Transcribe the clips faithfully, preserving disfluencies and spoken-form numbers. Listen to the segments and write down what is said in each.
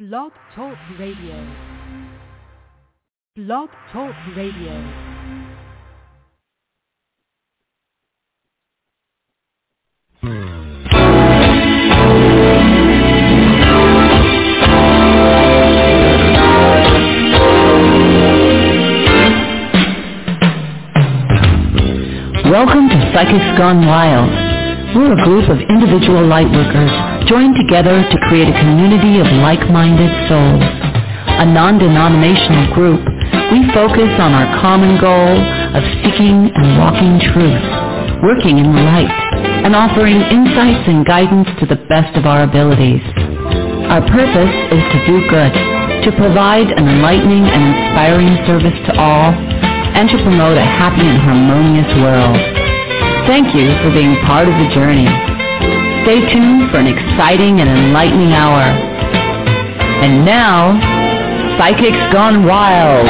Blog Talk Radio. Blog Talk Radio. Welcome to Psychics Gone Wild. We're a group of individual lightworkers joined together to create a community of like-minded souls. A non-denominational group, we focus on our common goal of seeking and walking truth, working in the light, and offering insights and guidance to the best of our abilities. Our purpose is to do good, to provide an enlightening and inspiring service to all, and to promote a happy and harmonious world. Thank you for being part of the journey. Stay tuned for an exciting and enlightening hour. And now, Psychics Gone Wild.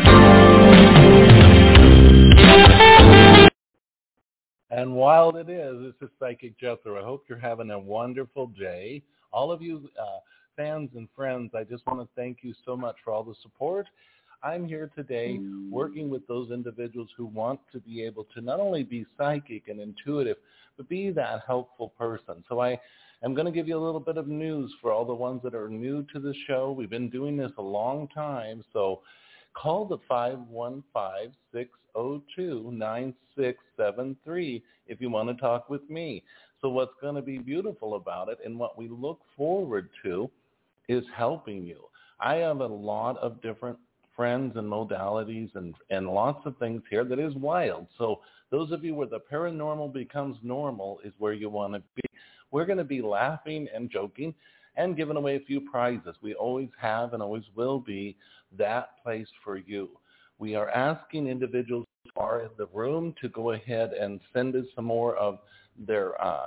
And wild it is. This is Psychic Jethro. I hope you're having a wonderful day. All of you uh, fans and friends, I just want to thank you so much for all the support. I'm here today working with those individuals who want to be able to not only be psychic and intuitive, but be that helpful person. So I am going to give you a little bit of news for all the ones that are new to the show. We've been doing this a long time, so call the five one five, six oh two, nine six seven three if you want to talk with me. So what's going to be beautiful about it and what we look forward to is helping you. I have a lot of different friends and modalities and, and lots of things here that is wild. So those of you where the paranormal becomes normal is where you want to be. We're going to be laughing and joking and giving away a few prizes. We always have and always will be that place for you. We are asking individuals who are in the room to go ahead and send us some more of their uh,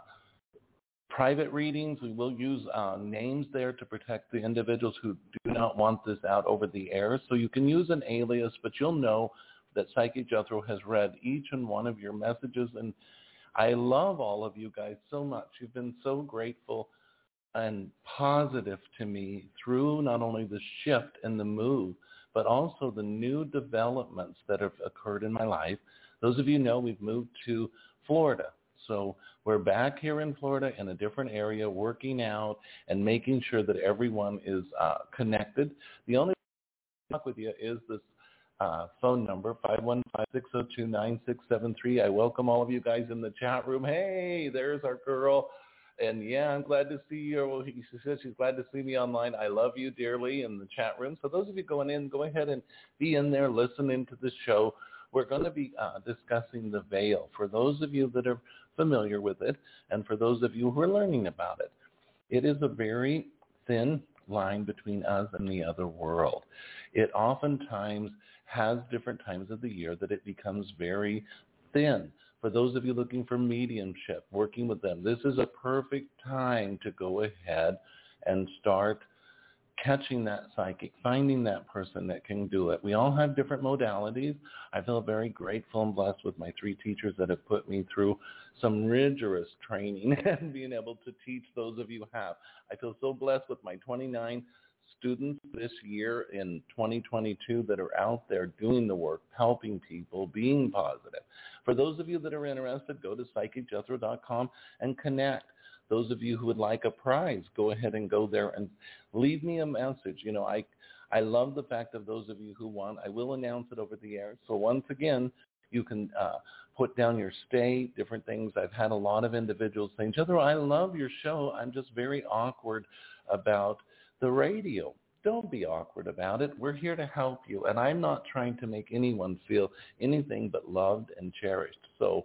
private readings. We will use uh, names there to protect the individuals who do not want this out over the air. So you can use an alias, but you'll know that Psychic Jethro has read each and one of your messages. And I love all of you guys so much. You've been so grateful and positive to me through not only the shift and the move, but also the new developments that have occurred in my life. Those of you know we've moved to Florida. So we're back here in Florida in a different area, working out and making sure that everyone is uh, connected. The only way to talk with you is this uh, phone number, five one five, six oh two, nine six seven three. I welcome all of you guys in the chat room. Hey, there's our girl. And, yeah, I'm glad to see you. Well, she says she's glad to see me online. I love you dearly in the chat room. So those of you going in, go ahead and be in there listening to the show. We're going to be uh, discussing the veil for those of you that are familiar with it and for those of you who are learning about it. It is a very thin line between us and the other world. It oftentimes has different times of the year that it becomes very thin. For those of you looking for mediumship, working with them, this is a perfect time to go ahead and start catching that psychic, finding that person that can do it. We all have different modalities. I feel very grateful and blessed with my three teachers that have put me through some rigorous training and being able to teach those of you who have. I feel so blessed with my twenty-nine students this year in twenty twenty-two that are out there doing the work, helping people, being positive. For those of you that are interested, go to psychic jethro dot com and connect. Those of you who would like a prize, go ahead and go there and leave me a message. You know, I I love the fact of those of you who want. I will announce it over the air. So once again, you can uh, put down your state, different things. I've had a lot of individuals saying, Jethro, I love your show. I'm just very awkward about the radio. Don't be awkward about it. We're here to help you. And I'm not trying to make anyone feel anything but loved and cherished. So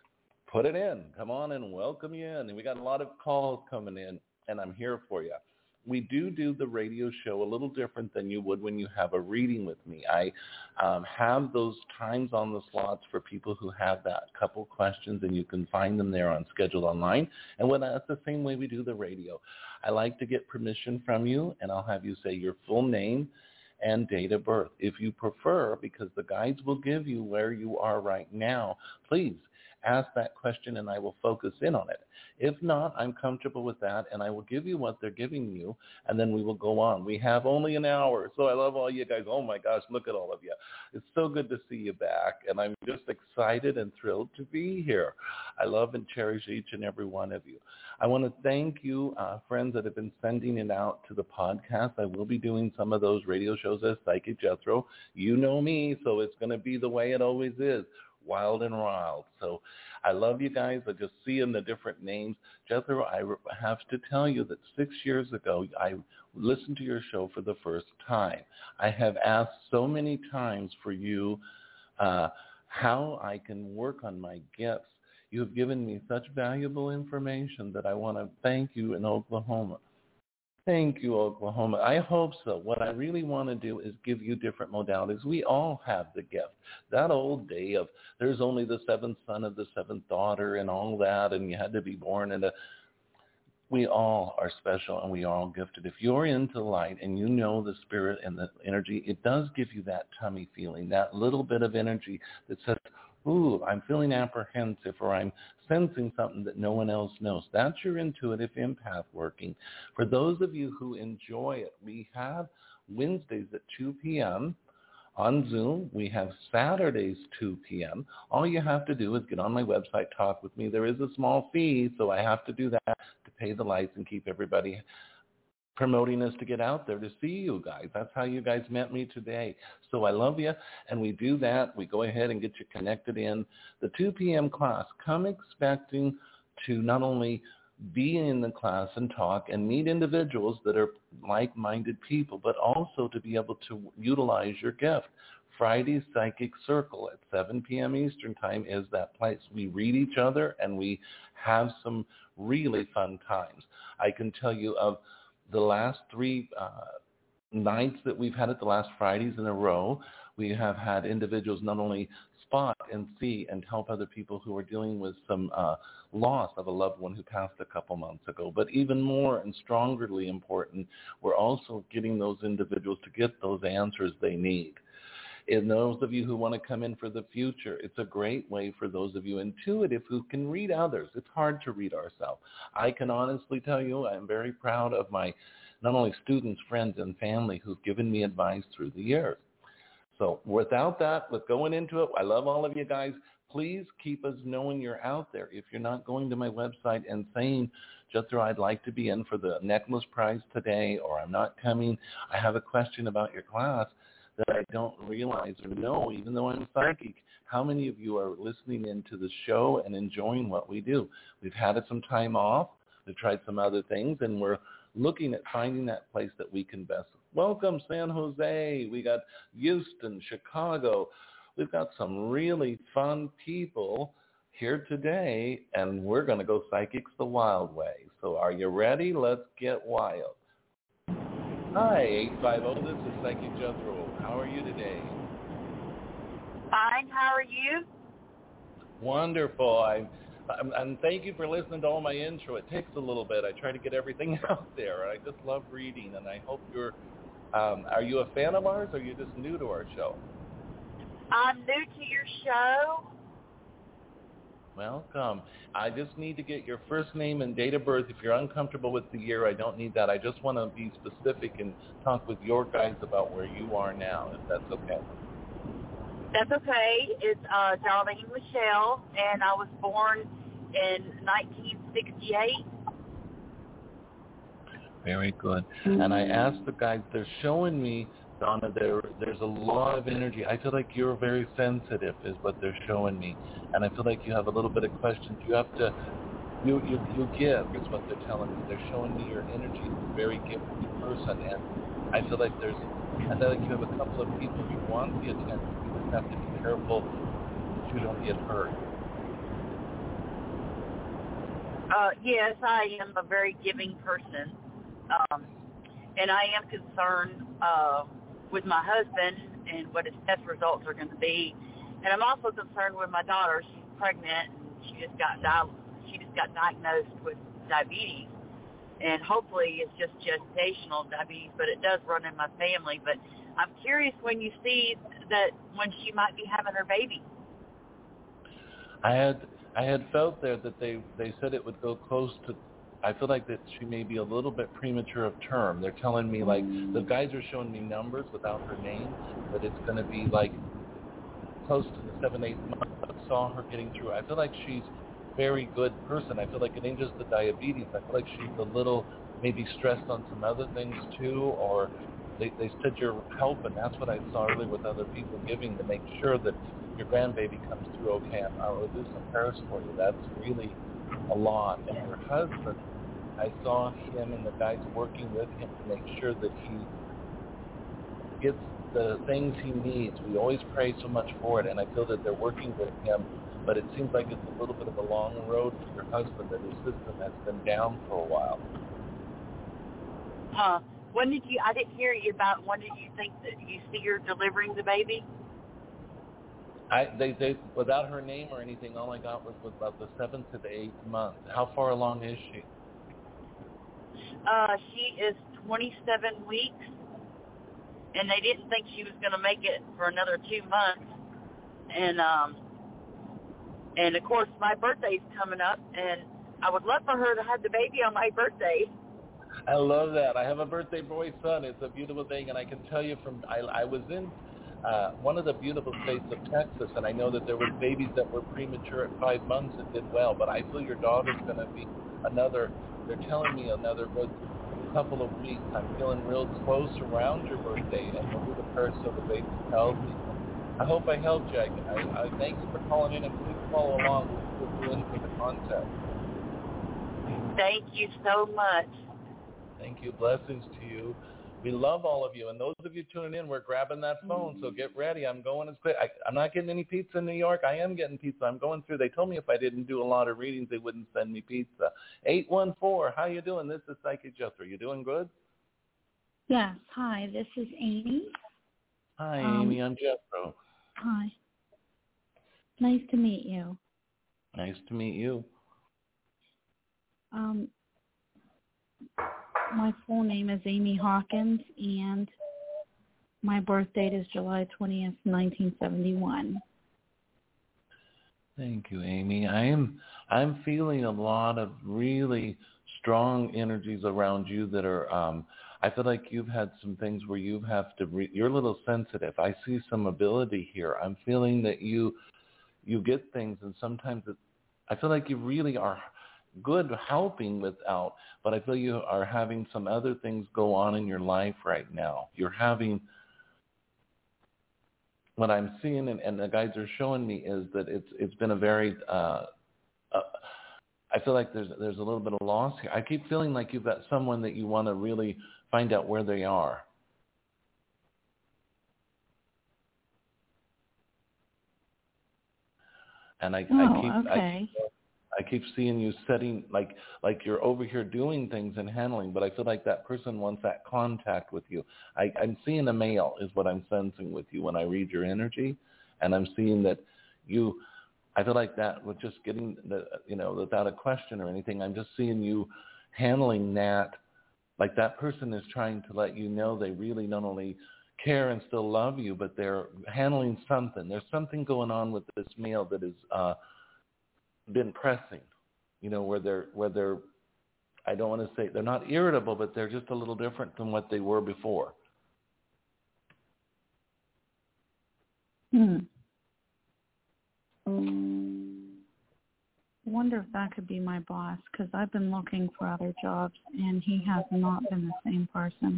put it in. Come on and welcome you in. And we got a lot of calls coming in, and I'm here for you. We do do the radio show a little different than you would when you have a reading with me. I um, have those times on the slots for people who have that couple questions, and you can find them there on Scheduled Online. And when that's the same way we do the radio. I like to get permission from you, and I'll have you say your full name and date of birth. If you prefer, because the guides will give you where you are right now, please ask that question and I will focus in on it. If not, I'm comfortable with that and I will give you what they're giving you and then we will go on. We have only an hour, so I love all you guys. Oh my gosh, look at all of you. It's so good to see you back and I'm just excited and thrilled to be here. I love and cherish each and every one of you. I want to thank you, uh, friends that have been sending it out to the podcast. I will be doing some of those radio shows as Psychic Jethro. You know me, so it's going to be the way it always is, wild and wild. So I love you guys. I just see in the different names. Jethro, I have to tell you that six years ago, I listened to your show for the first time. I have asked so many times for you uh, how I can work on my gifts. You have given me such valuable information that I want to thank you in Oklahoma. Thank you, Oklahoma. I hope so. What I really want to do is give you different modalities. We all have the gift. That old day of there's only the seventh son of the seventh daughter and all that, and you had to be born in a... We all are special and we are all gifted. If you're into light and you know the spirit and the energy, it does give you that tummy feeling, that little bit of energy that says, ooh, I'm feeling apprehensive or I'm sensing something that no one else knows. That's your intuitive empath working. For those of you who enjoy it, we have Wednesdays at two p.m. on Zoom. We have Saturdays two p.m. All you have to do is get on my website, talk with me. There is a small fee, so I have to do that to pay the lights and keep everybody promoting us to get out there to see you guys. That's how you guys met me today. So I love you, and we do that. We go ahead and get you connected in. The two p.m. class, come expecting to not only be in the class and talk and meet individuals that are like-minded people, but also to be able to utilize your gift. Friday Psychic Circle at seven p.m. Eastern Time is that place. We read each other, and we have some really fun times. I can tell you of the last three uh, nights that we've had it, the last Fridays in a row, we have had individuals not only spot and see and help other people who are dealing with some uh, loss of a loved one who passed a couple months ago. But even more and strongerly important, we're also getting those individuals to get those answers they need. And those of you who want to come in for the future, it's a great way for those of you intuitive who can read others. It's hard to read ourselves. I can honestly tell you I'm very proud of my not only students, friends, and family who've given me advice through the years. So without that, with going into it, I love all of you guys. Please keep us knowing you're out there. If you're not going to my website and saying, Jethro, I'd like to be in for the necklace prize today, or I'm not coming, I have a question about your class, that I don't realize or know, even though I'm psychic, how many of you are listening into the show and enjoying what we do? We've had some time off. We've tried some other things, and we're looking at finding that place that we can best. Welcome, San Jose. We got Houston, Chicago. We've got some really fun people here today, and we're going to go psychics the wild way. So are you ready? Let's get wild. Hi, eight five zero, this is Psychic Jethro. How are you today? Fine, how are you? Wonderful. I, I'm, and thank you for listening to all my intro. It takes a little bit. I try to get everything out there. I just love reading, and I hope you're, um, are you a fan of ours, or are you just new to our show? I'm new to your show. Welcome. I just need to get your first name and date of birth. If you're uncomfortable with the year, I don't need that. I just want to be specific and talk with your guys about where you are now, if that's okay. That's okay. It's uh, Darlene Michelle, and I was born in nineteen sixty-eight. Very good. And I asked the guys, they're showing me, Donna, there, there's a lot of energy. I feel like you're very sensitive is what they're showing me. And I feel like you have a little bit of questions. You have to, you you, you give is what they're telling me. They're showing me your energy is a very gifted person. And I feel like there's, I feel like you have a couple of people who want the attention. You just have to be careful that you don't get hurt. Uh, yes, I am a very giving person. Um, and I am concerned uh, with my husband and what his test results are going to be. And I'm also concerned with my daughter. She's pregnant, and she just got di- she just got diagnosed with diabetes. And hopefully it's just gestational diabetes, but it does run in my family. But I'm curious when you see that when she might be having her baby. I had I had felt there that they, they said it would go close to, I feel like that she may be a little bit premature of term. They're telling me, like, the guys are showing me numbers without her name, but it's going to be, like, close to the seven, eight months. I saw her getting through. I feel like she's a very good person. I feel like it ain't just the diabetes. I feel like she's a little maybe stressed on some other things, too, or they, they said you're helping. That's what I saw earlier with other people giving to make sure that your grandbaby comes through okay. I will do some prayers for you. That's really a lot. And your husband, I saw him and the guys working with him to make sure that he gets the things he needs. We always pray so much for it, and I feel that they're working with him, but it seems like it's a little bit of a long road for your husband, that his system has been down for a while. Uh, when did you, I didn't hear you about, when did you think that you see her delivering the baby? I, they, they, without her name or anything, all I got was, was about the seventh to the eighth month. How far along is she? Uh, she is twenty-seven weeks, and they didn't think she was going to make it for another two months. And, um, and of course, my birthday's coming up, and I would love for her to have the baby on my birthday. I love that. I have a birthday boy son. It's a beautiful thing, and I can tell you from, I, I was in uh, one of the beautiful states of Texas, and I know that there were babies that were premature at five months and did well, but I feel your daughter's going to be another, they're telling me another good couple of weeks. I'm feeling real close around your birthday, and we'll do the prayer so the baby's healthy. I hope I helped you. I, I, I thank you for calling in, and please follow along with you in for the contest. Thank you so much. Thank you. Blessings to you. We love all of you. And those of you tuning in, we're grabbing that phone, so get ready. I'm going as quick. I, I'm not getting any pizza in New York. I am getting pizza. I'm going through. They told me if I didn't do a lot of readings, they wouldn't send me pizza. eight one four, how you doing? This is Psychic Jethro. You doing good? Yes. Hi, this is Amy. Hi, um, Amy. I'm Jethro. Hi. Nice to meet you. Nice to meet you. Um, my full name is Amy Hawkins, and my birth date is July twentieth, nineteen seventy-one. Thank you, Amy. I am I'm feeling a lot of really strong energies around you that are, um, I feel like you've had some things where you have to, re- you're a little sensitive. I see some ability here. I'm feeling that you you get things, and sometimes it, I feel like you really are good helping without, but I feel you are having some other things go on in your life right now. You're having, what I'm seeing, and, and the guys are showing me, is that it's it's been a very, uh, uh, I feel like there's there's a little bit of loss here. I keep feeling like you've got someone that you want to really find out where they are. And I, oh, I keep okay. I, I keep seeing you setting, like like you're over here doing things and handling, but I feel like that person wants that contact with you. I, I'm seeing a male is what I'm sensing with you when I read your energy, and I'm seeing that you, I feel like that with just getting, the, you know, without a question or anything, I'm just seeing you handling that, like that person is trying to let you know they really not only care and still love you, but they're handling something. There's something going on with this male that is, uh, been pressing, you know, where they're, where they're, I don't want to say, they're not irritable, but they're just a little different than what they were before. Hmm. I wonder if that could be my boss, because I've been looking for other jobs, and he has not been the same person.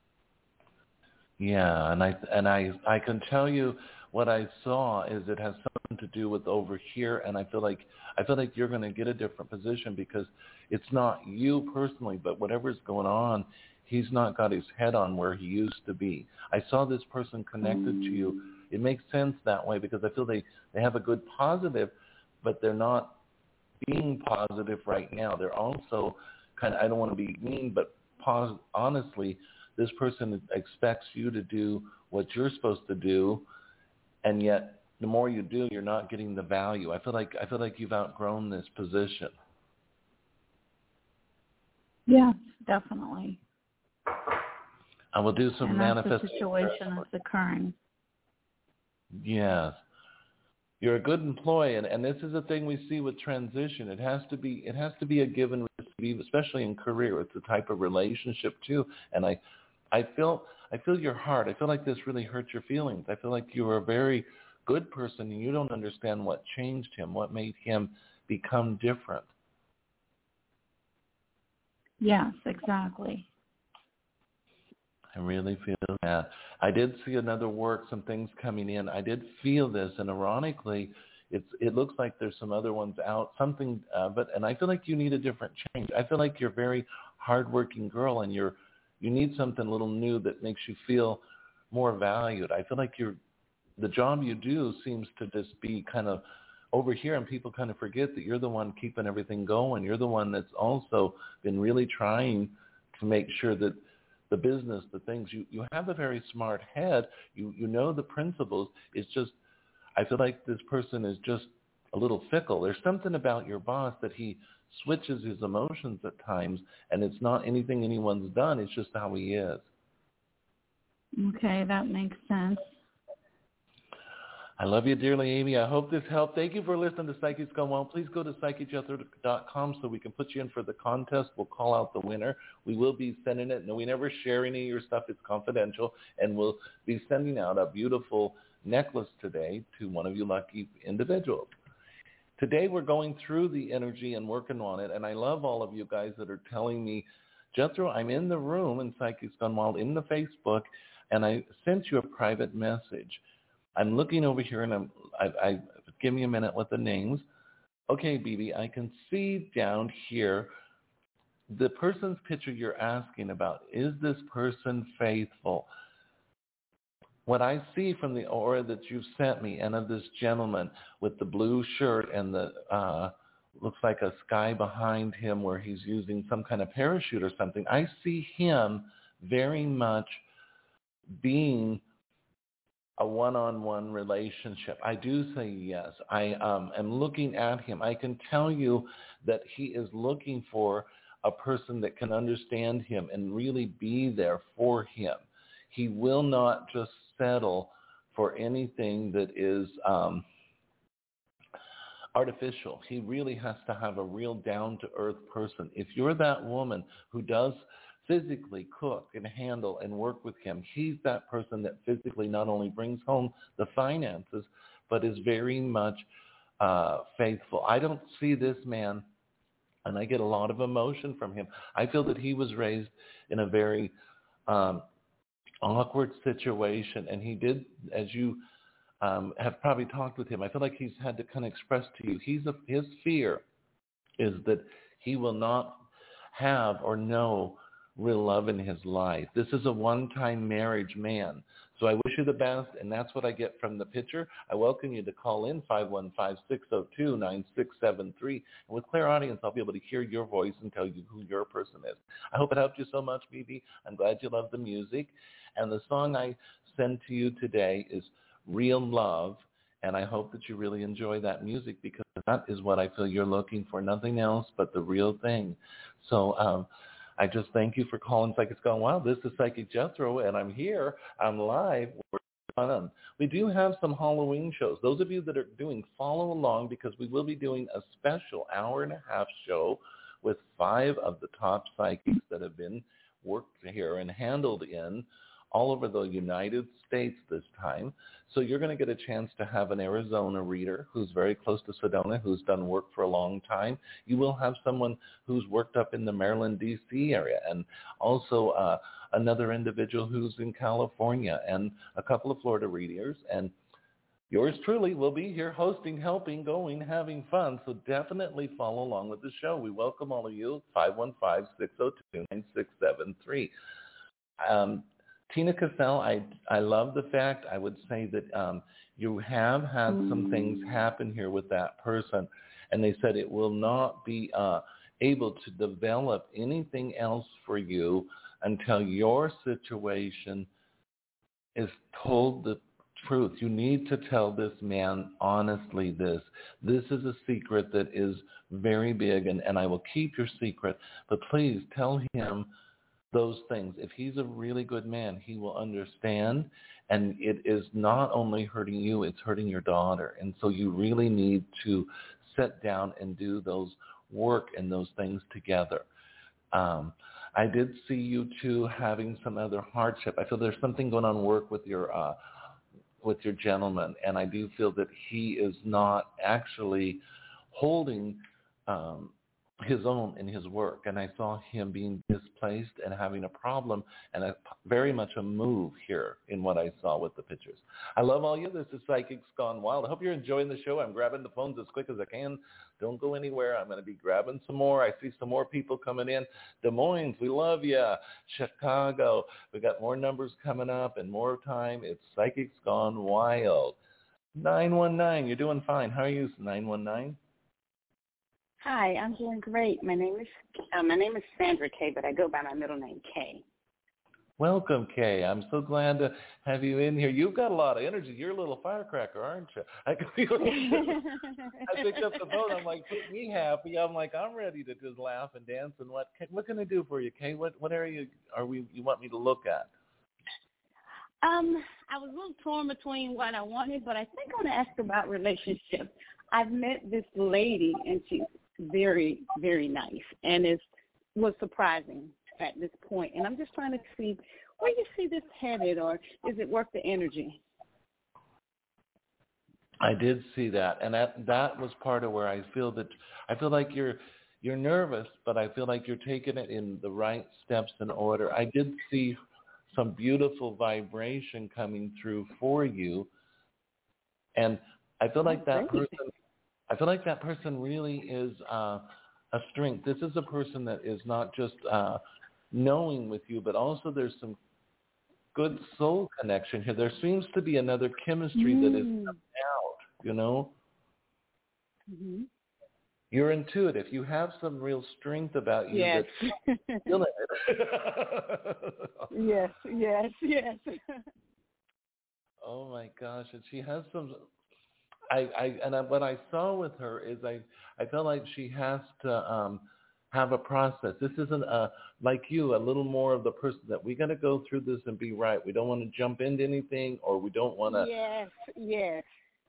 Yeah, and I and I I can tell you what I saw is it has something to do with over here, and I feel like I feel like you're going to get a different position because it's not you personally, but whatever's going on, he's not got his head on where he used to be. I saw this person connected to you. It makes sense that way because I feel they, they have a good positive, but they're not being positive right now. They're also kind of, I don't want to be mean, but pos- honestly, this person expects you to do what you're supposed to do, and yet the more you do, you're not getting the value. I feel like I feel like you've outgrown this position. Yeah, definitely. I will do some and manifestation. That's the situation that's occurring. Yes. you're a good employee, and, and this is a thing we see with transition. It has to be it has to be a give and receive, especially in career. It's a type of relationship too. And I I feel I feel your heart. I feel like this really hurts your feelings. I feel like you are a very good person, and you don't understand what changed him, what made him become different. Yes, exactly. I really feel that. I did see another work, some things coming in. I did feel this, and ironically, it's it looks like there's some other ones out, something, uh, but and I feel like you need a different change. I feel like you're a very hardworking girl, and you're you need something a little new that makes you feel more valued. I feel like you're the job you do seems to just be kind of over here, and people kind of forget that you're the one keeping everything going. You're the one that's also been really trying to make sure that the business, the things, you, you have a very smart head. You you know the principles. It's just, I feel like this person is just a little fickle. There's something about your boss that he switches his emotions at times, and it's not anything anyone's done. It's just how he is. Okay, that makes sense. I love you dearly, Amy. I hope this helped. Thank you for listening to Psychics Gone Wild. Please go to psychic jethro dot com so we can put you in for the contest. We'll call out the winner. We will be sending it. No, we never share any of your stuff. It's confidential. And we'll be sending out a beautiful necklace today to one of you lucky individuals. Today we're going through the energy and working on it. And I love all of you guys that are telling me, Jethro, I'm in the room in Psychics Gone Wild in the Facebook, and I sent you a private message. I'm looking over here, and I'm, I, I give me a minute with the names. Okay, B B, I can see down here the person's picture you're asking about. Is this person faithful? What I see from the aura that you've sent me and of this gentleman with the blue shirt and the uh, looks like a sky behind him where he's using some kind of parachute or something, I see him very much being a one-on-one relationship. I do say yes. I um, am looking at him. I can tell you that he is looking for a person that can understand him and really be there for him. He will not just settle for anything that is um, artificial. He really has to have a real down-to-earth person. If you're that woman who does physically cook and handle and work with him, he's that person that physically not only brings home the finances, but is very much uh, faithful. I don't see this man, and I get a lot of emotion from him. I feel that he was raised in a very um, awkward situation, and he did, as you um, have probably talked with him, I feel like he's had to kind of express to you, he's a, his fear is that he will not have or know real love in his life. This is a one-time marriage man. So I wish you the best, and that's what I get from the picture. I welcome you to call in five one five, six oh two, nine six seven three. And with clear audience, I'll be able to hear your voice and tell you who your person is. I hope it helped you so much, B B. I'm glad you love the music. And the song I send to you today is Real Love, and I hope that you really enjoy that music because that is what I feel you're looking for, nothing else but the real thing. So, um, I just thank you for calling Psychics Gone Wild. This is Psychic Jethro, and I'm here. I'm live. We're on. We do have some Halloween shows. Those of you that are doing, follow along because we will be doing a special hour and a half show with five of the top psychics that have been worked here and handled in all over the United States this time. So you're going to get a chance to have an Arizona reader who's very close to Sedona, who's done work for a long time. You will have someone who's worked up in the Maryland, D C area, and also uh, another individual who's in California, and a couple of Florida readers. And yours truly will be here hosting, helping, going, having fun. So definitely follow along with the show. We welcome all of you, five one five, six oh two, nine six seven three. Um, Tina Cassell, I I love the fact, I would say that um, you have had some things happen here with that person, and they said it will not be uh, able to develop anything else for you until your situation is told the truth. You need to tell this man honestly this. This is a secret that is very big, and, and I will keep your secret, but please tell him those things. If he's a really good man, he will understand, and it is not only hurting you, it's hurting your daughter. And so you really need to sit down and do those work and those things together. Um, I did see you two having some other hardship. I feel there's something going on work with your uh, with your gentleman, and I do feel that he is not actually holding um, his own in his work, and I saw him being displaced and having a problem, and a, very much a move here in what I saw with the pictures. I love all you. This is Psychics Gone Wild. I hope you're enjoying the show. I'm grabbing the phones as quick as I can. Don't go anywhere. I'm going to be grabbing some more. I see some more people coming in. Des Moines, we love you. Chicago, we got more numbers coming up and more time. It's Psychics Gone Wild. nine one nine, you're doing fine. How are you, nine one nine? Hi, I'm doing great. My name is uh, my name is Sandra Kay, but I go by my middle name Kay. Welcome, Kay. I'm so glad to have you in here. You've got a lot of energy. You're a little firecracker, aren't you? I, I picked up the phone. I'm like, put me happy. I'm like, I'm ready to just laugh and dance. And what what can I do for you, Kay? What what area are we? You want me to look at? Um, I was a little torn between what I wanted, but I think I want to ask about relationships. I've met this lady, and she's very, very nice, and it was surprising at this point. And I'm just trying to see where you see this headed, or is it worth the energy? I did see that, and that that was part of where I feel that I feel like you're you're nervous, but I feel like you're taking it in the right steps and order. I did see some beautiful vibration coming through for you, and I feel like that person. I feel like that person really is uh, a strength. This is a person that is not just uh, knowing with you, but also there's some good soul connection here. There seems to be another chemistry mm. that is coming out, you know? Mm-hmm. You're intuitive. You have some real strength about you. Yes. That's feeling it. yes, yes, yes. Oh, my gosh. And she has some... I, I and I, what I saw with her is I, I felt like she has to um, have a process. This isn't a, like you, a little more of the person that we got to go through this and be right. We don't want to jump into anything, or we don't want to. Yes, yes.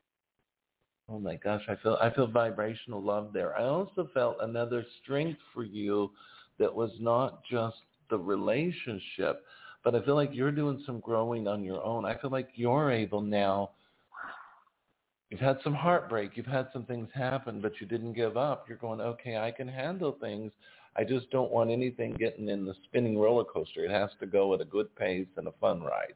Oh my gosh, I feel I feel vibrational love there. I also felt another strength for you that was not just the relationship, but I feel like you're doing some growing on your own. I feel like you're able now. You've had some heartbreak. You've had some things happen, but you didn't give up. You're going, okay, I can handle things. I just don't want anything getting in the spinning roller coaster. It has to go at a good pace and a fun ride.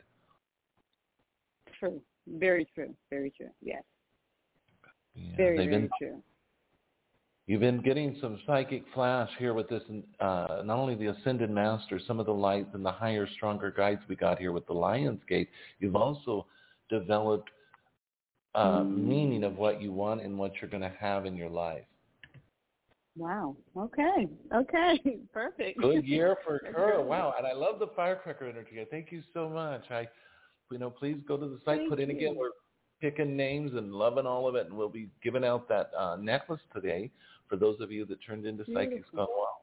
True. Very true. Very true. Yes. Yeah, very, very been, true. You've been getting some psychic flash here with this, uh, not only the Ascended Masters, some of the lights and the higher, stronger guides we got here with the Lionsgate. You've also developed Uh, meaning of what you want and what you're going to have in your life. Wow. Okay. Okay. Perfect. Good year for her. Wow. And I love the firecracker energy. Thank you so much. I, you know, please go to the site, Thank put in you. again. We're picking names and loving all of it, and we'll be giving out that uh, necklace today for those of you that turned into Beautiful. Psychics Gone Wild.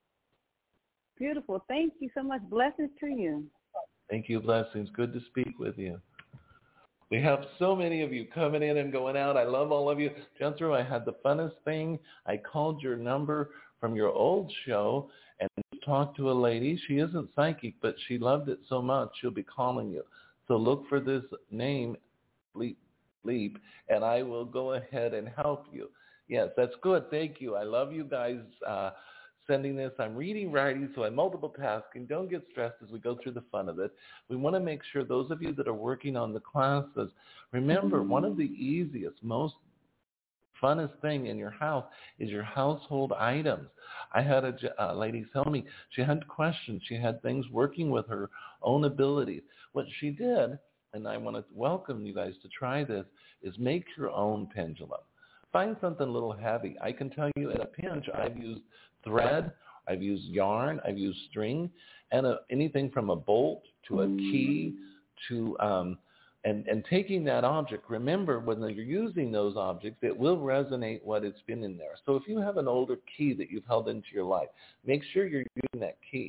Beautiful. Thank you so much. Blessings to you. Thank you. Blessings. Good to speak with you. We have so many of you coming in and going out. I love all of you. Jethro, I had the funnest thing. I called your number from your old show and talked to a lady. She isn't psychic, but she loved it so much, she'll be calling you. So look for this name, Leap, Leap, and I will go ahead and help you. Yes, that's good. Thank you. I love you guys uh, sending this. I'm reading, writing, so I'm multiple tasking. Don't get stressed as we go through the fun of it. We want to make sure those of you that are working on the classes, remember, one of the easiest, most funnest thing in your house is your household items. I had a uh, lady tell me she had questions. She had things working with her own abilities. What she did, and I want to welcome you guys to try this, is make your own pendulum. Find something a little heavy. I can tell you at a pinch, I've used thread, I've used yarn, I've used string, and a, anything from a bolt to a key to, um, and, and taking that object, remember when you're using those objects, it will resonate what it's been in there. So if you have an older key that you've held into your life, make sure you're using that key.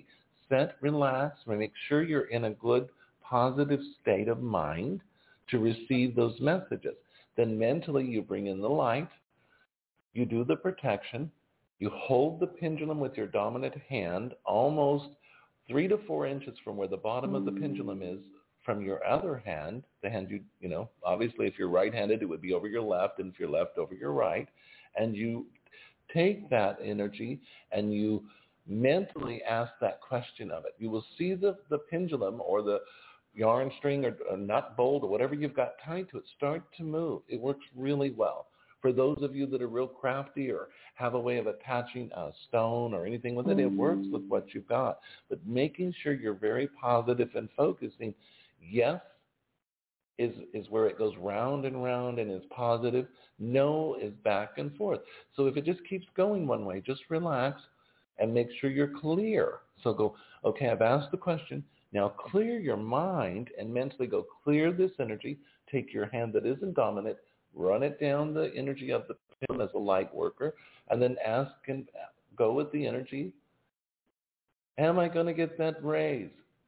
Sit, relax, make sure you're in a good, positive state of mind to receive those messages. Then mentally you bring in the light, you do the protection, you hold the pendulum with your dominant hand almost three to four inches from where the bottom of the pendulum is from your other hand, the hand you, you know, obviously if you're right-handed, it would be over your left, and if you're left, over your right. And you take that energy and you mentally ask that question of it. You will see the, the pendulum or the yarn string or, or nut bolt or whatever you've got tied to it start to move. It works really well. For those of you that are real crafty or have a way of attaching a stone or anything with it, it works with what you've got. But making sure you're very positive and focusing, yes, is is where it goes round and round and is positive. No is back and forth. So if it just keeps going one way, just relax and make sure you're clear. So go, okay, I've asked the question. Now clear your mind and mentally go clear this energy. Take your hand that isn't dominant, run it down the energy of the pendulum as a light worker, and then ask and go with the energy. Am I going to get that raise?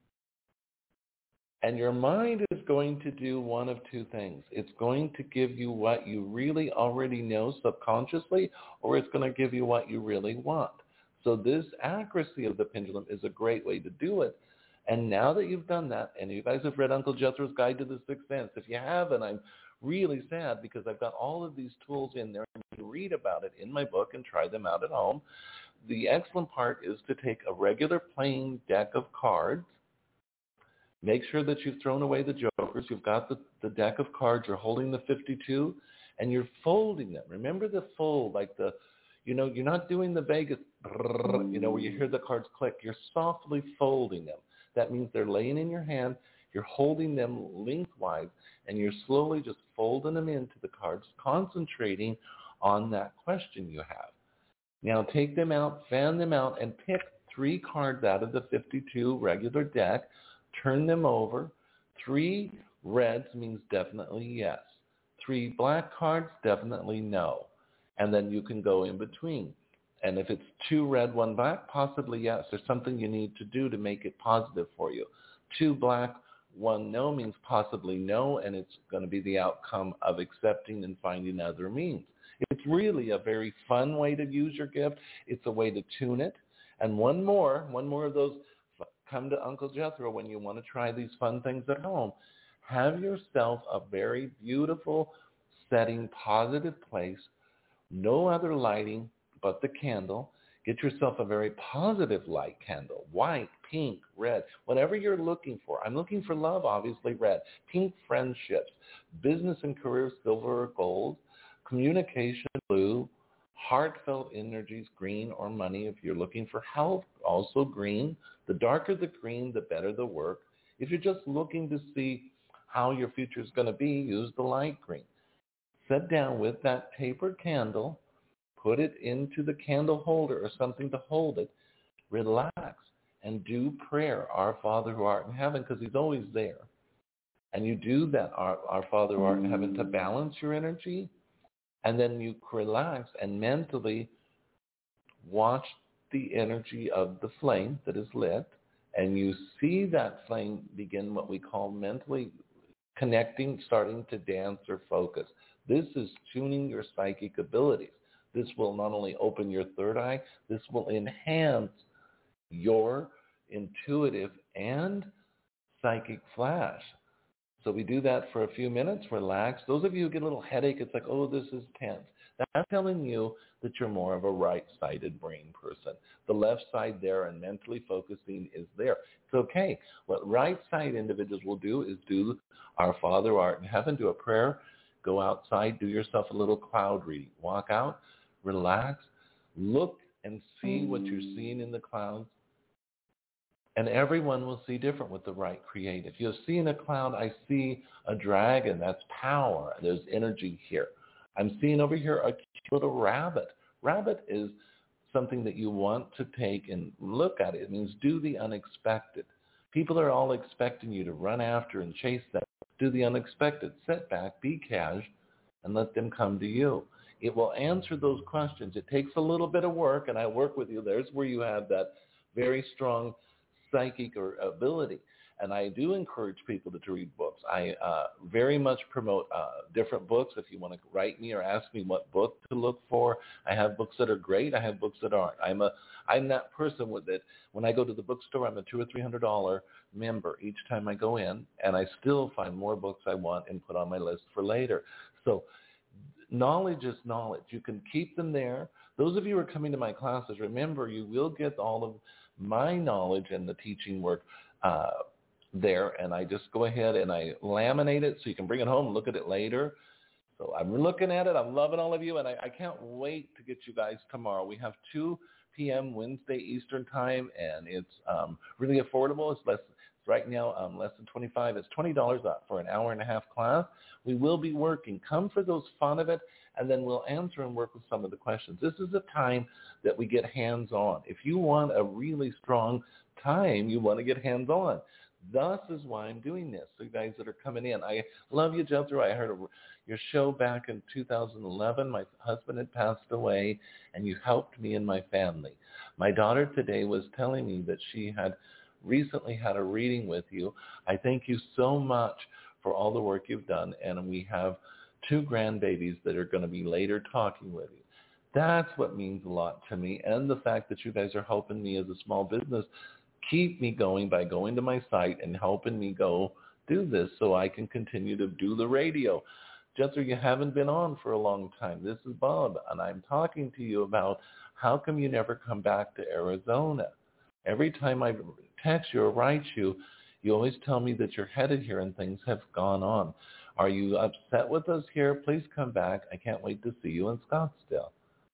And your mind is going to do one of two things. It's going to give you what you really already know subconsciously, or it's going to give you what you really want. So this accuracy of the pendulum is a great way to do it. And now that you've done that, and you guys have read Uncle Jethro's Guide to the Sixth Sense, if you haven't, I'm really sad because I've got all of these tools in there. You can read about it in my book and try them out at home. The excellent part is to take a regular plain deck of cards. Make sure that you've thrown away the jokers. You've got the, the deck of cards. You're holding the fifty-two, and you're folding them. Remember the fold, like the, you know, you're not doing the Vegas, you know, where you hear the cards click. You're softly folding them. That means they're laying in your hand. You're holding them lengthwise, and you're slowly just folding them into the cards, concentrating on that question you have. Now take them out, fan them out, and pick three cards out of the fifty-two regular deck. Turn them over. Three reds means definitely yes. Three black cards, definitely no. And then you can go in between. And if it's two red, one black, possibly yes. There's something you need to do to make it positive for you. Two black, one no means possibly no, and it's going to be the outcome of accepting and finding other means. It's really a very fun way to use your gift. It's a way to tune it. And one more, one more of those, come to Uncle Jethro when you want to try these fun things at home. Have yourself a very beautiful setting, positive place, no other lighting but the candle. Get yourself a very positive light candle, white, pink, red, whatever you're looking for. I'm looking for love, obviously red. Pink, friendships, business and career, silver or gold, communication, blue, heartfelt energies, green, or money. If you're looking for health, also green. The darker the green, the better the work. If you're just looking to see how your future is going to be, use the light green. Sit down with that tapered candle, put it into the candle holder or something to hold it, relax, and do prayer, Our Father who art in heaven, because he's always there. And you do that, Our, Our Father who art in heaven, to balance your energy. And then you relax and mentally watch the energy of the flame that is lit, and you see that flame begin what we call mentally connecting, starting to dance or focus. This is tuning your psychic abilities. This will not only open your third eye, this will enhance your intuitive and psychic flash. So we do that for a few minutes, relax. Those of you who get a little headache, it's like, oh, this is tense. That's telling you that you're more of a right-sided brain person. The left side there and mentally focusing is there. It's okay. What right-side individuals will do is do Our Father who art in heaven, do a prayer, go outside, do yourself a little cloud reading. Walk out, relax, look and see what you're seeing in the clouds. And everyone will see different with the right create. If you're seeing a cloud, I see a dragon. That's power. There's energy here. I'm seeing over here a cute little rabbit. Rabbit is something that you want to take and look at. It means do the unexpected. People are all expecting you to run after and chase them. Do the unexpected. Sit back, be cash, and let them come to you. It will answer those questions. It takes a little bit of work, and I work with you. There's where you have that very strong psychic or ability. And I do encourage people to, to read books. I uh, very much promote uh, different books. If you want to write me or ask me what book to look for, I have books that are great. I have books that aren't. I'm a I'm that person with it. When I go to the bookstore, I'm a two or three hundred dollar member each time I go in, and I still find more books I want and put on my list for later. So knowledge is knowledge. You can keep them there. Those of you who are coming to my classes, remember you will get all of my knowledge and the teaching work uh, there, and I just go ahead and I laminate it so you can bring it home and look at it later. So I'm looking at it. I'm loving all of you, and I, I can't wait to get you guys tomorrow. We have two p.m. Wednesday Eastern time, and it's um, really affordable. It's less it's right now um, less than twenty-five dollars. It's twenty dollars up for an hour and a half class. We will be working. Come for those fun of it, and then we'll answer and work with some of the questions. This is a time that we get hands-on. If you want a really strong time, you want to get hands-on. Thus is why I'm doing this. So you guys that are coming in, I love you, Jethro. I heard a, your show back in two thousand eleven. My husband had passed away, and you helped me and my family. My daughter today was telling me that she had recently had a reading with you. I thank you so much for all the work you've done, and we have two grandbabies that are going to be later talking with you. That's what means a lot to me, and the fact that you guys are helping me as a small business keep me going by going to my site and helping me go do this so I can continue to do the radio. Jethro, you haven't been on for a long time. This is Bob, and I'm talking to you about how come you never come back to Arizona. Every time I text you or write you, you always tell me that you're headed here and things have gone on. Are you upset with us here? Please come back. I can't wait to see you in Scottsdale.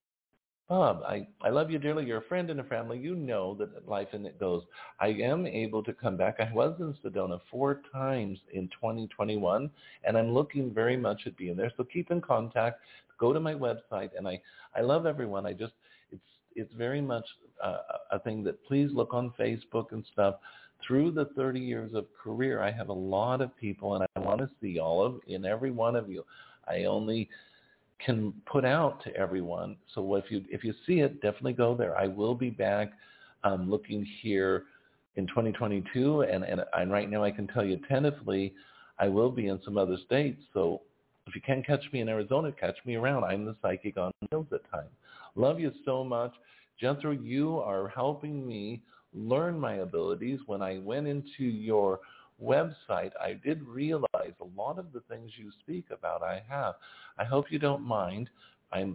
Bob, I, I love you dearly. You're a friend and a family. You know that life in it goes. I am able to come back. I was in Sedona four times in twenty twenty-one, and I'm looking very much at being there. So keep in contact. Go to my website, and I, I love everyone. I just it's it's very much uh, a thing that please look on Facebook and stuff. Through the thirty years of career, I have a lot of people, and I want to see all of in every one of you. I only can put out to everyone. So if you if you see it, definitely go there. I will be back um, looking here in twenty twenty-two, and, and, and right now I can tell you tentatively I will be in some other states. So if you can catch me in Arizona, catch me around. I'm the psychic on wheels at times. Love you so much. Jethro, you are helping me learn my abilities. When I went into your website, I did realize a lot of the things you speak about I have. I hope you don't mind. I'm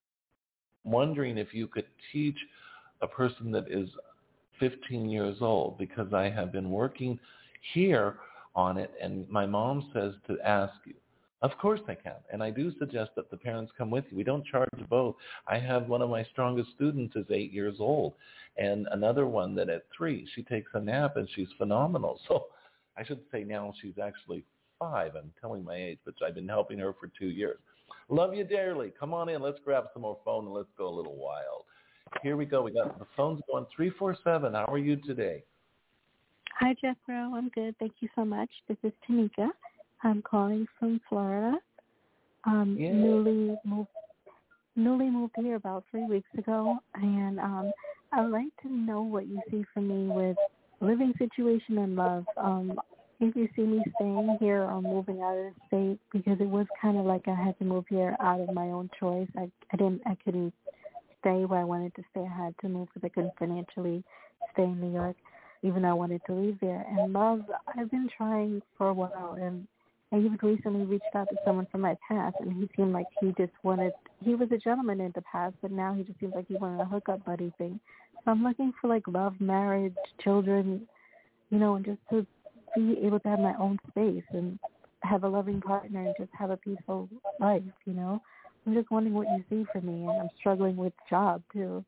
wondering if you could teach a person that is fifteen years old, because I have been working here on it, and my mom says to ask you. Of course I can, and I do suggest that the parents come with you. We don't charge both. I have one of my strongest students is eight years old, and another one that at three, she takes a nap, and she's phenomenal. So I should say now she's actually five. I'm telling my age, but I've been helping her for two years. Love you dearly. Come on in. Let's grab some more phone and let's go a little wild. Here we go. We got the phones going. three four seven. How are you today? Hi, Jethro. I'm good. Thank you so much. This is Tanika. I'm calling from Florida. Um, yeah. Newly moved, newly moved here about three weeks ago, and um, I'd like to know what you see for me with living situation and love. Um, if you see me staying here or moving out of the state, because it was kind of like I had to move here out of my own choice. I, I didn't, I couldn't stay where I wanted to stay. I had to move because I couldn't financially stay in New York, even though I wanted to leave there. And love, I've been trying for a while, and I even recently reached out to someone from my past, and he seemed like he just wanted, he was a gentleman in the past, but now he just seems like he wanted a hookup buddy thing. So I'm looking for like love, marriage, children, you know, and just to be able to have my own space and have a loving partner and just have a peaceful life, you know. I'm just wondering what you see for me, and I'm struggling with job too.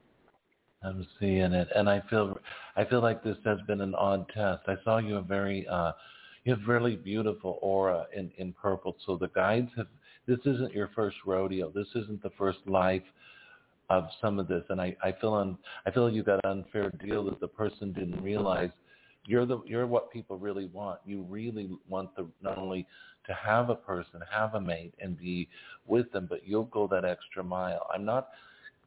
I'm seeing it, and I feel I feel like this has been an odd test. I saw you a very uh, you have really beautiful aura in, in purple. So the guides have. This isn't your first rodeo. This isn't the first life of some of this, and I, I feel on I feel you got an unfair deal that the person didn't realize. You're the you're what people really want. You really want the not only to have a person, have a mate, and be with them, but you'll go that extra mile. I'm not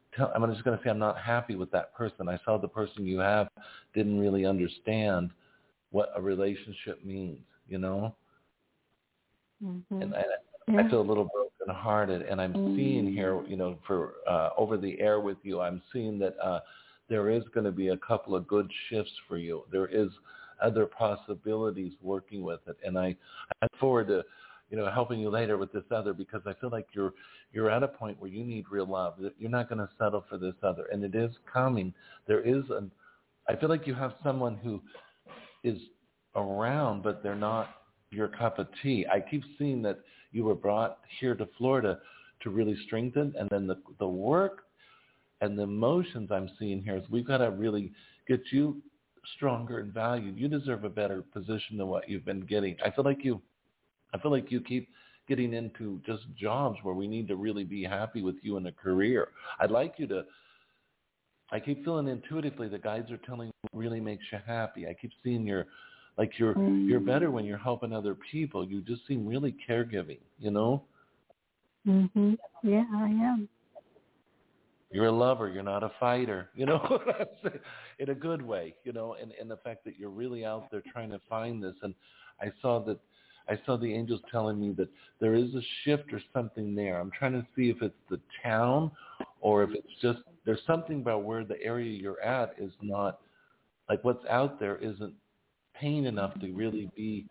tell, I'm just going to say I'm not happy with that person. I saw the person you have didn't really understand what a relationship means, you know? Mm-hmm. And I, yeah. I feel a little brokenhearted, and I'm seeing here, you know, for uh, over the air with you, I'm seeing that uh, there is going to be a couple of good shifts for you. There is other possibilities working with it, and I, I look forward to, you know, helping you later with this other, because I feel like you're you're at a point where you need real love. You're not going to settle for this other, and it is coming. There is an, I feel like you have someone who is around, but they're not your cup of tea. I keep seeing that you were brought here to Florida to really strengthen, and then the the work and the emotions I'm seeing here is we've got to really get you stronger and valued. You deserve a better position than what you've been getting. I feel like you, I feel like you keep getting into just jobs where we need to really be happy with you in a career. I'd like you to, I keep feeling intuitively the guides are telling me what really makes you happy. I keep seeing your, like you're, you're better when you're helping other people. You just seem really caregiving, you know? Mhm. Yeah, I am. You're a lover. You're not a fighter, you know, in a good way, you know, and, and the fact that you're really out there trying to find this. And I saw that, I saw the angels telling me that there is a shift or something there. I'm trying to see if it's the town or if it's just, there's something about where the area you're at is not, like what's out there isn't pain enough to really be,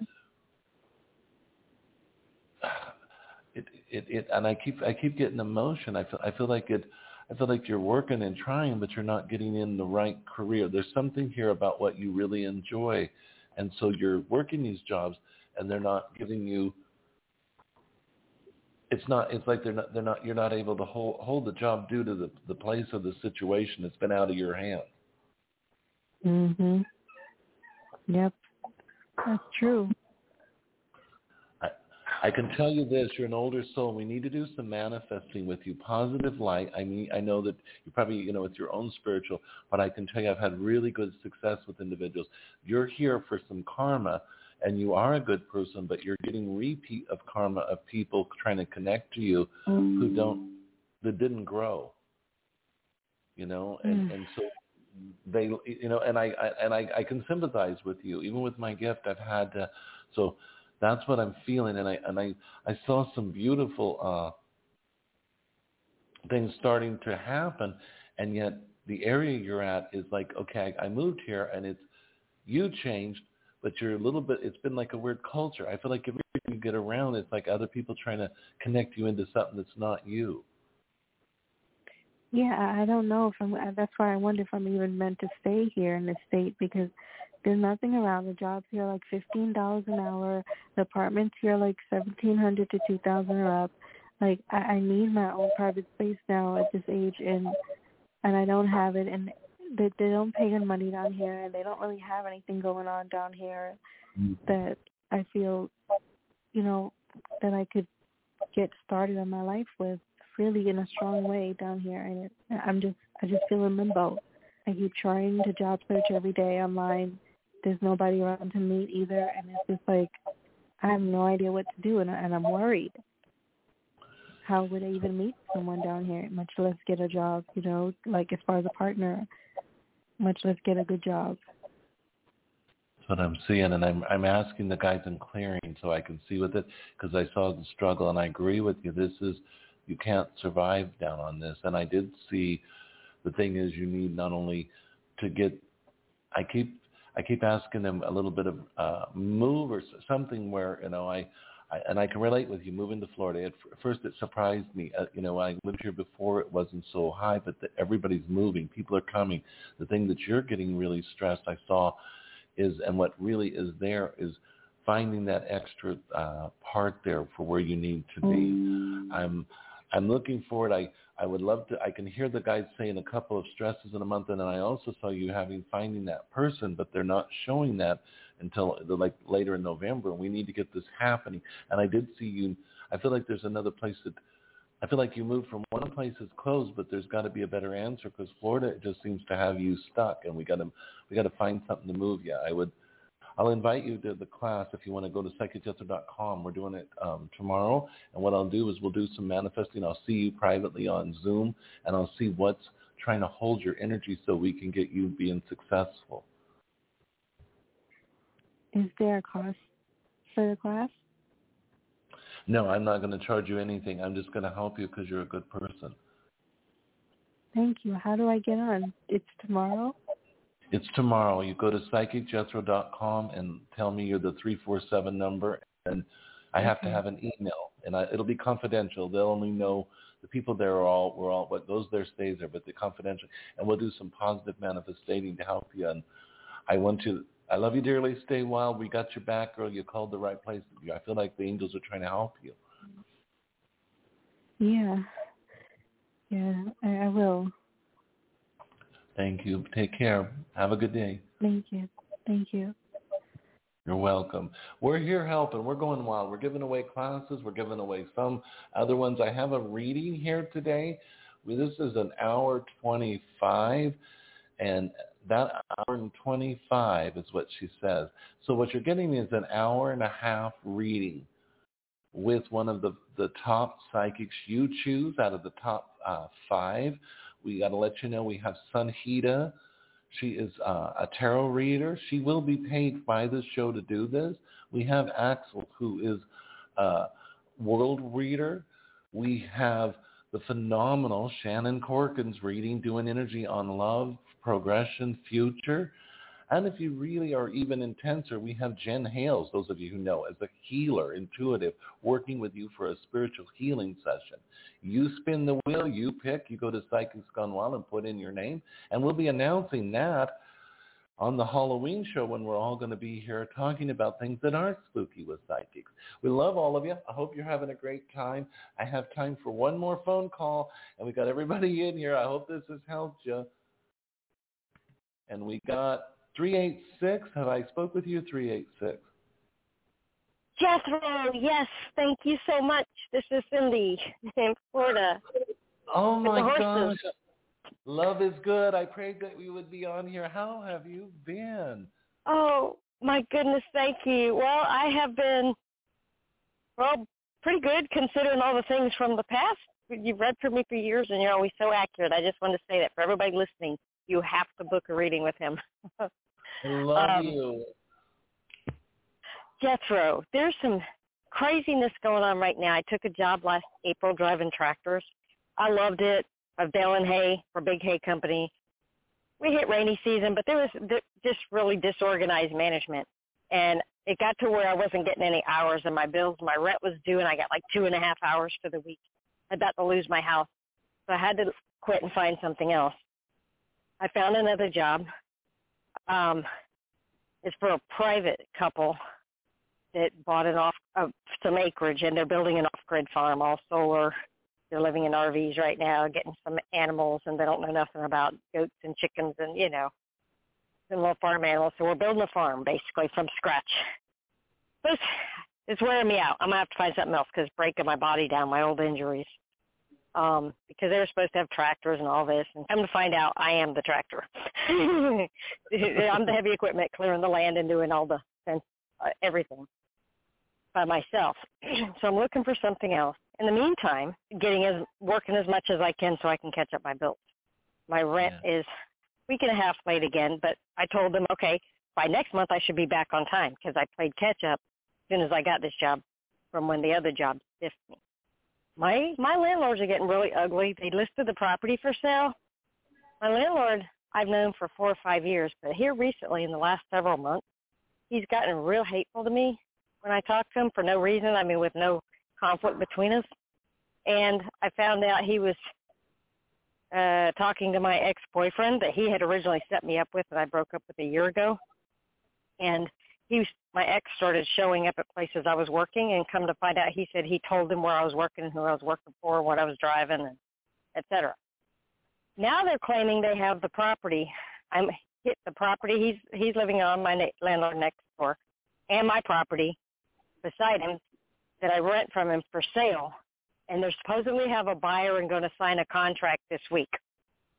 it, it, it, and I keep, I keep getting emotion. I feel, I feel like it, I feel like you're working and trying, but you're not getting in the right career. There's something here about what you really enjoy. And so you're working these jobs and they're not giving you, it's not, it's like they're not, they're not, you're not able to hold, hold the job due to the, the place or the situation that's been out of your hands. Mhm. Yep. That's true. I, I can tell you this, you're an older soul. We need to do some manifesting with you. Positive light. I mean, I know that you probably, you know, it's your own spiritual, but I can tell you I've had really good success with individuals. You're here for some karma, and you are a good person, but you're getting repeat of karma of people trying to connect to you mm. who don't, that didn't grow, you know, and, mm. and so they, you know, and I, I and I, I can sympathize with you. Even with my gift, I've had to, so that's what I'm feeling, and I and I, I saw some beautiful uh, things starting to happen, and yet the area you're at is like, okay, I moved here, and it's, you changed, but you're a little bit, it's been like a weird culture. I feel like every time you get around, it's like other people trying to connect you into something that's not you. Yeah, I don't know if I'm, that's why I wonder if I'm even meant to stay here in this state, because there's nothing around. The jobs here are like fifteen dollars an hour. The apartments here are like seventeen hundred dollars to two thousand dollars or up. Like, I, I need my own private space now at this age, and and I don't have it, and they, they don't pay good money down here, and they don't really have anything going on down here mm-hmm. that I feel, you know, that I could get started on my life with really in a strong way down here. And it, I'm just, I just feel in limbo. I keep trying to job search every day online. There's nobody around to meet either, and it's just like I have no idea what to do, and, and I'm worried. How would I even meet someone down here, much less get a job, you know, like as far as a partner, much less get a good job. That's what I'm seeing, and I'm I'm asking the guys in clearing so I can see with it, because I saw the struggle, and I agree with you. This is, you can't survive down on this. And I did see, the thing is, you need not only to get, I keep I keep asking them a little bit of uh, move or something where, you know, I, I, and I can relate with you moving to Florida. At first it surprised me. Uh, you know, when I lived here before, it wasn't so high, but the, everybody's moving. People are coming. The thing that you're getting really stressed, I saw, is, and what really is there is finding that extra uh, part there for where you need to be. I'm I'm looking forward. I, I would love to, I can hear the guys saying a couple of stresses in a month, and then I also saw you having, finding that person, but they're not showing that until like later in November, and we need to get this happening. And I did see you, I feel like there's another place that, I feel like you moved from one place that's closed, but there's got to be a better answer, because Florida just seems to have you stuck, and we got to, we got to find something to move you. I would, I'll invite you to the class if you want to go to psychic jethro dot com. We're doing it um, tomorrow, and what I'll do is we'll do some manifesting. I'll see you privately on Zoom, and I'll see what's trying to hold your energy so we can get you being successful. Is there a cost for the class? No, I'm not going to charge you anything. I'm just going to help you because you're a good person. Thank you. How do I get on? It's tomorrow? It's tomorrow. You go to psychic jethro dot com and tell me you're the three four seven number, and I have okay. to have an email, and I, it'll be confidential. They'll only know, the people there are all, we're all, what goes there stays there, but they're confidential. And we'll do some positive manifesting to help you. And I want to, I love you dearly. Stay wild. We got your back, girl. You called the right place. I feel like the angels are trying to help you. Yeah. Yeah, I, I will. Thank you. Take care. Have a good day. Thank you. Thank you. You're welcome. We're here helping. We're going wild. We're giving away classes. We're giving away some other ones. I have a reading here today. This is an hour twenty-five, and that hour and twenty-five is what she says. So what you're getting is an hour and a half reading with one of the, the top psychics you choose out of the top uh, five. We got to let you know we have Sunhita. She is uh, a tarot reader. She will be paid by the show to do this. We have Axel, who is a world reader. We have the phenomenal Shannon Corkins reading, doing energy on love, progression, future. And if you really are even intenser, we have Jen Hales, those of you who know, as a healer, intuitive, working with you for a spiritual healing session. You spin the wheel, you pick, you go to Psychics Gone Wild and put in your name, and we'll be announcing that on the Halloween show when we're all going to be here talking about things that aren't spooky with psychics. We love all of you. I hope you're having a great time. I have time for one more phone call, and we got everybody in here. I hope this has helped you. And we got three eight six. Have I spoke with you? three eight six. Jethro, yes, thank you so much. This is Cindy in Florida. Oh, my gosh. Love is good. I prayed that we would be on here. How have you been? Oh, my goodness, thank you. Well, I have been, well, pretty good considering all the things from the past. You've read for me for years, and you're always so accurate. I just want to say that for everybody listening, you have to book a reading with him. I love um, you. Jethro, there's some craziness going on right now. I took a job last April driving tractors. I loved it. I was baling hay for a big hay company. We hit rainy season, but there was just really disorganized management. And it got to where I wasn't getting any hours in my bills. My rent was due, and I got like two and a half hours for the week. I was about to lose my house. So I had to quit and find something else. I found another job. Um, it's for a private couple that bought an off uh, some acreage, and they're building an off-grid farm, all solar. They're living in R Vs right now, getting some animals, and they don't know nothing about goats and chickens and, you know, some little farm animals. So we're building a farm, basically, from scratch. But it's, it's wearing me out. I'm going to have to find something else because it's breaking my body down, my old injuries. Um, because they were supposed to have tractors and all this, and come to find out, I am the tractor. I'm the heavy equipment, clearing the land and doing all the uh, everything by myself. So I'm looking for something else. In the meantime, getting as working as much as I can so I can catch up my bills. My rent yeah. is a week and a half late again, but I told them, okay, by next month I should be back on time because I played catch up as soon as I got this job from when the other job stiffed me. My my landlords are getting really ugly. They listed the property for sale. My landlord I've known for four or five years, but here recently in the last several months, he's gotten real hateful to me when I talk to him for no reason, I mean with no conflict between us. And I found out he was uh, talking to my ex-boyfriend that he had originally set me up with that I broke up with a year ago. And he was, my ex started showing up at places I was working, and come to find out he said he told him where I was working and who I was working for, what I was driving, and et cetera. Now they're claiming they have the property. I'm hit the property. He's he's living on my na- landlord next door, and my property beside him that I rent from him for sale. And they supposedly have a buyer and going to sign a contract this week.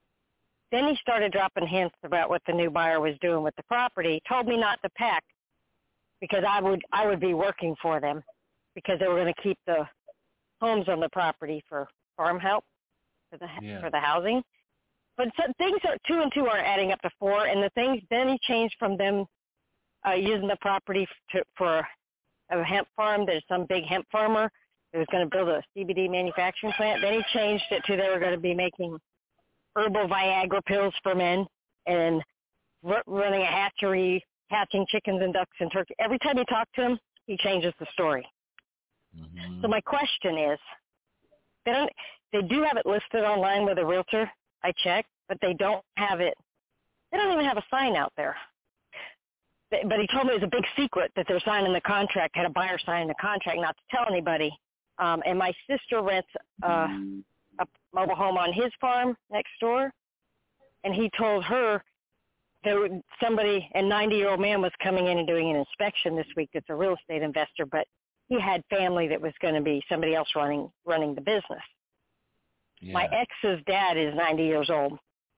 Then he started dropping hints about what the new buyer was doing with the property. Told me not to pack because I would I would be working for them because they were going to keep the homes on the property for farm help for the yeah. for the housing. But so things are two and two are adding up to four, and the things then he changed from them uh, using the property to, for a hemp farm. There's some big hemp farmer that was going to build a C B D manufacturing plant. Then he changed it to they were going to be making herbal Viagra pills for men and r- running a hatchery, hatching chickens and ducks and turkey. Every time you talk to him, he changes the story. Mm-hmm. So my question is, they don't. They do have it listed online with a realtor. I checked, but they don't have it. They don't even have a sign out there. But he told me it was a big secret that they're signing the contract, had a buyer signing the contract not to tell anybody. Um, and my sister rents uh, a mobile home on his farm next door, and he told her there would, somebody, a ninety-year-old man was coming in and doing an inspection this week that's a real estate investor, but he had family that was going to be somebody else running running the business. Yeah. My ex's dad is ninety years old.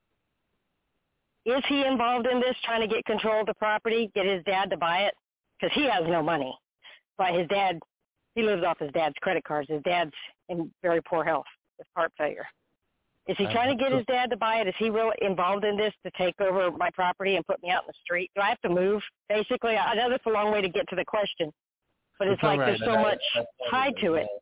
Is he involved in this, trying to get control of the property, get his dad to buy it? Because he has no money. But his dad, he lives off his dad's credit cards. His dad's in very poor health with heart failure. Is he trying to get his dad to buy it? Is he really involved in this to take over my property and put me out in the street? Do I have to move? Basically, I know that's a long way to get to the question, but it's, it's like right. there's so I, much tied to it.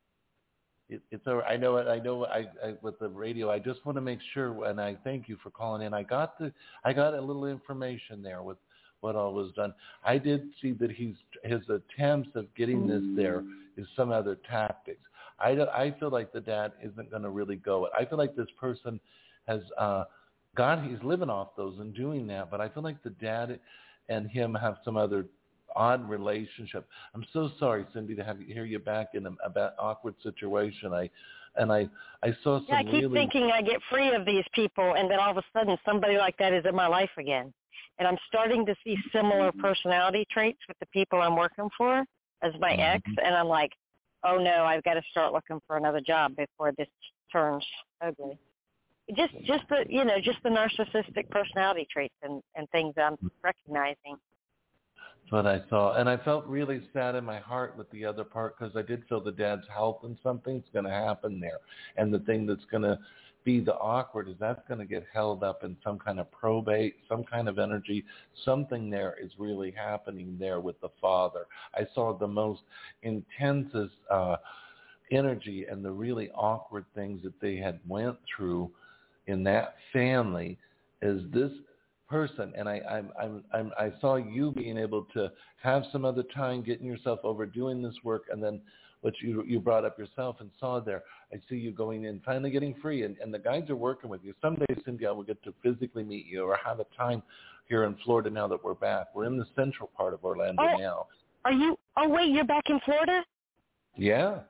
It, it's all right. I know it. I know. I, I with the radio. I just want to make sure, and I thank you for calling in. I got the. I got a little information there with what all was done. I did see that he's his attempts of getting this there is some other tactics. I don't, I feel like the dad isn't going to really go it. I feel like this person has uh, got. He's living off those and doing that, but I feel like the dad and him have some other odd relationship. I'm so sorry, Cindy, to have you, hear you back in a, a awkward situation. I and I I saw some. Yeah, I keep really... thinking I get free of these people, and then all of a sudden somebody like that is in my life again. And I'm starting to see similar personality traits with the people I'm working for as my mm-hmm. ex, and I'm like, oh no, I've got to start looking for another job before this turns ugly. Just just the you know just the narcissistic personality traits and, and things I'm recognizing. What I saw, and I felt really sad in my heart with the other part because I did feel the dad's health and something's going to happen there. And the thing that's going to be the awkward is that's going to get held up in some kind of probate, some kind of energy. Something there is really happening there with the father. I saw the most intensest uh, energy and the really awkward things that they had went through in that family is this person, and I I'm, I'm, I'm, I saw you being able to have some other time getting yourself over doing this work, and then what you you brought up yourself and saw there. I see you going in, finally getting free, and, and the guys are working with you. Someday, Cindy, I will get to physically meet you or have a time here in Florida now that we're back. We're in the central part of Orlando oh, now. Are you? Oh, wait, you're back in Florida? Yeah.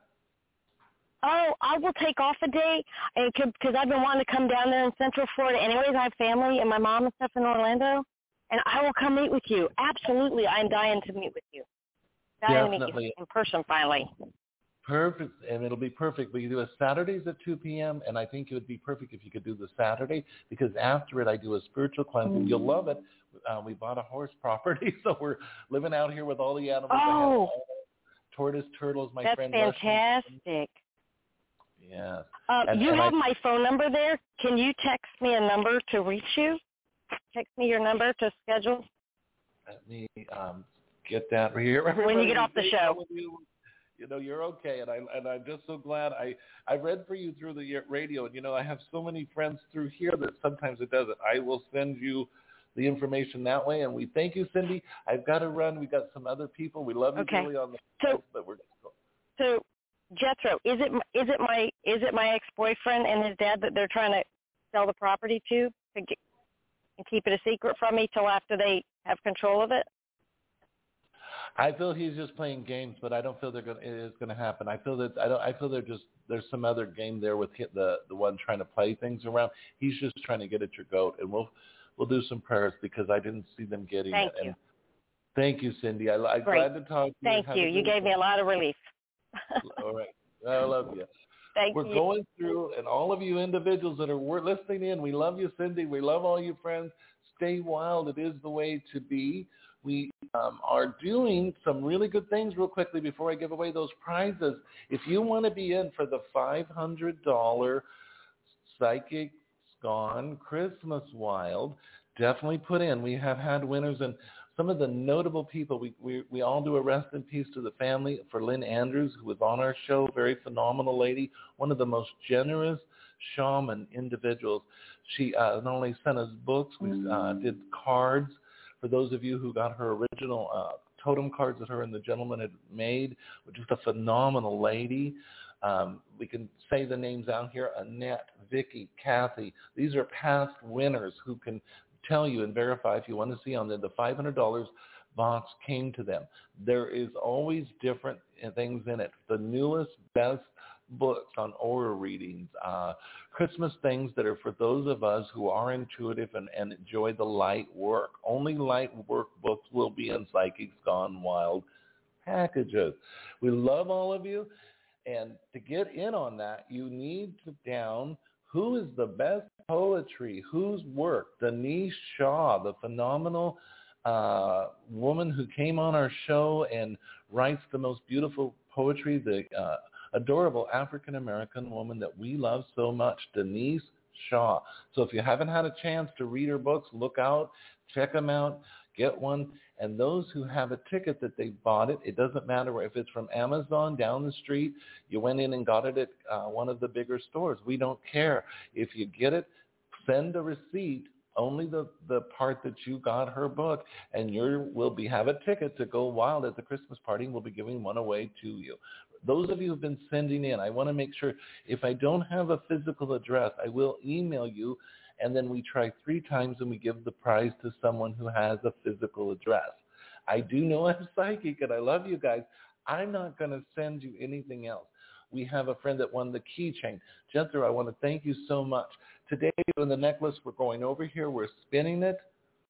Oh, I will take off a day because I've been wanting to come down there in Central Florida. Anyways, I have family and my mom and stuff in Orlando, and I will come meet with you. Absolutely, I'm dying to meet with you. Dying Definitely. to meet you in person finally. Perfect, and it'll be perfect. We do a Saturdays at two p.m., and I think it would be perfect if you could do the Saturday because after it, I do a spiritual cleansing. Mm-hmm. You'll love it. Uh, we bought a horse property, so we're living out here with all the animals. Oh, I have tortoise, turtles, my that's friend. That's fantastic. Russian. Yes. Uh, and, you and have I, my phone number there. Can you text me a number to reach you? Text me your number to schedule. Let me um, get that right here. When you get off the show. You, you know, you're okay, and I and I'm just so glad. I I read for you through the radio, and you know, I have so many friends through here that sometimes it doesn't. I will send you the information that way, and we thank you, Cindy. I've got to run. We got some other people. We love you okay. really on the so, phone, but we're just so. Jethro, is it is it my is it my ex-boyfriend and his dad that they're trying to sell the property to, to get, and keep it a secret from me till after they have control of it? I feel he's just playing games, but I don't feel they're going. It is going to happen. I feel that I don't. I feel they're just there's some other game there with the the one trying to play things around. He's just trying to get at your goat, and we'll we'll do some prayers because I didn't see them getting Thank it. You. And thank you, Cindy. I, I'm Great. glad to talk to you. Thank you. You gave me a lot of relief. All right. I love you. Thank We're you. going through, and all of you individuals that are we're listening in, we love you, Cindy. We love all you friends. Stay wild. It is the way to be. we um, are doing some really good things real quickly before I give away those prizes. If you want to be in for the five hundred dollars Psychics Gone Christmas Wild, definitely put in. We have had winners, and some of the notable people, we, we we all do a rest in peace to the family for Lynn Andrews, who was on our show, very phenomenal lady, one of the most generous shaman individuals. She uh, not only sent us books, we uh, did cards for those of you who got her original uh, totem cards that her and the gentleman had made, which is a phenomenal lady. Um, we can say the names out here: Annette, Vicky, Kathy. These are past winners who can tell you and verify if you want to see on there. The five hundred dollars box came to them. There is always different things in it. The newest, best books on aura readings, uh, Christmas things that are for those of us who are intuitive and, and enjoy the light work. Only light work books will be in Psychics Gone Wild packages. We love all of you. And to get in on that, you need to down who is the best poetry, whose work. Denise Shaw, the phenomenal uh, woman who came on our show and writes the most beautiful poetry, the uh, adorable African-American woman that we love so much, Denise Shaw. So if you haven't had a chance to read her books, look out, check them out, get one. And those who have a ticket that they bought it, it doesn't matter if it's from Amazon down the street, you went in and got it at uh, one of the bigger stores. We don't care. If you get it, send a receipt, only the, the part that you got her book, and you will be have a ticket to go wild at the Christmas party, and we'll be giving one away to you. Those of you who have been sending in, I want to make sure, if I don't have a physical address, I will email you, and then we try three times and we give the prize to someone who has a physical address. I do know I'm psychic and I love you guys. I'm not going to send you anything else. We have a friend that won the keychain. Jethro, I want to thank you so much. Today on the necklace, we're going over here. We're spinning it.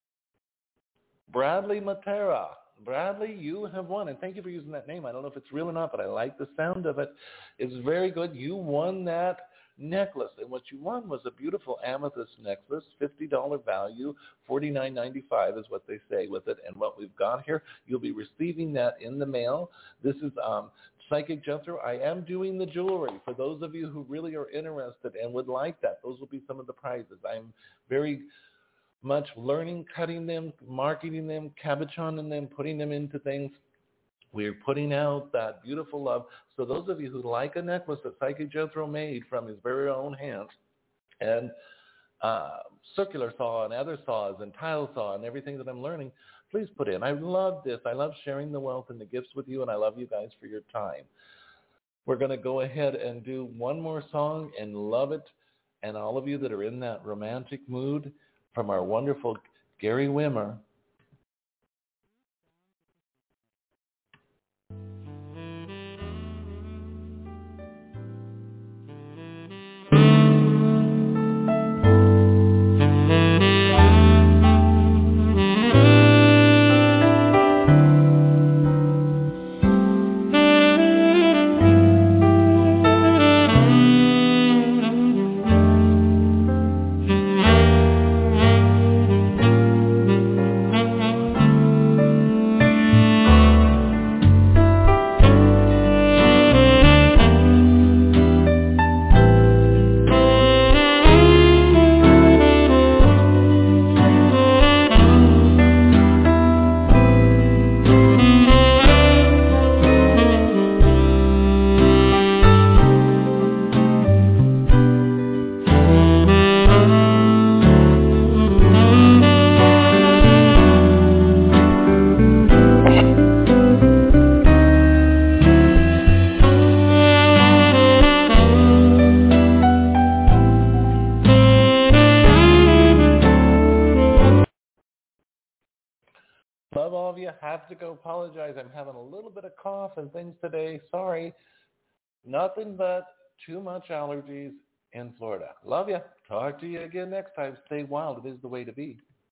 Bradley Matera. Bradley, you have won, and thank you for using that name. I don't know if it's real or not, but I like the sound of it. It's very good. You won that necklace, and what you won was a beautiful amethyst necklace, fifty dollars value, forty-nine ninety-five is what they say with it. And what we've got here, you'll be receiving that in the mail. This is um, Psychic Jethro. I am doing the jewelry for those of you who really are interested and would like that. Those will be some of the prizes. I'm very much learning, cutting them, marketing them, cabochoning them, putting them into things. We're putting out that beautiful love. So those of you who like a necklace that Psychic Jethro made from his very own hands, and uh, circular saw and other saws and tile saw and everything that I'm learning, please put in. I love this. I love sharing the wealth and the gifts with you, and I love you guys for your time. We're going to go ahead and do one more song and love it. And all of you that are in that romantic mood, from our wonderful Gary Wimmer. Love all of you. Have to go apologize. I'm having a little bit of cough and things today. Sorry. Nothing but too much allergies in Florida. Love you. Talk to you again next time. Stay wild. It is the way to be.